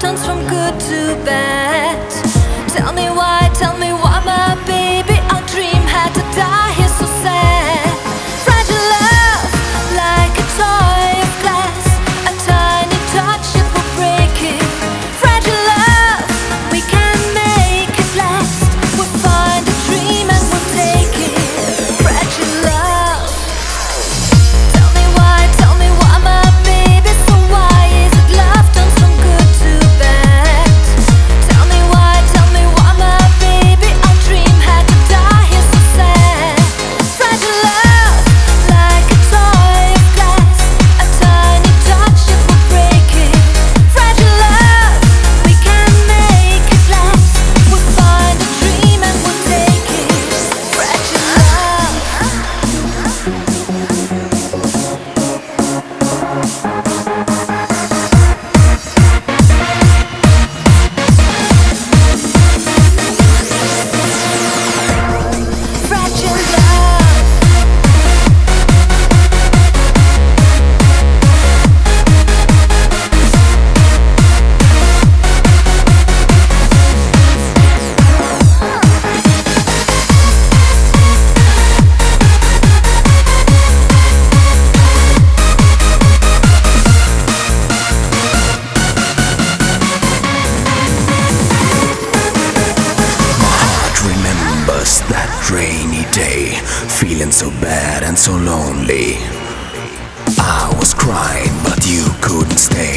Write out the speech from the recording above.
turns from good to bad. Tell me why my baby, our dream had to die here so sad. Fragile love, like a toy of glass, a tiny touch it will break it. Fragile love, we can make it last. We'll find a dream and we'll take it. Fragile love. Tell me why my baby, so why is it love turns from good to bad? Tell me why my baby, our dream had to die here so sad. Fragile love, like a toy of glass, a tiny touch it will break it. Fragile love, we can make it last. We'll find a dream and we'll take it. Fragile love. Fragile love. Remembers that rainy day, feeling so bad and so lonely. I was crying, but you couldn't stay.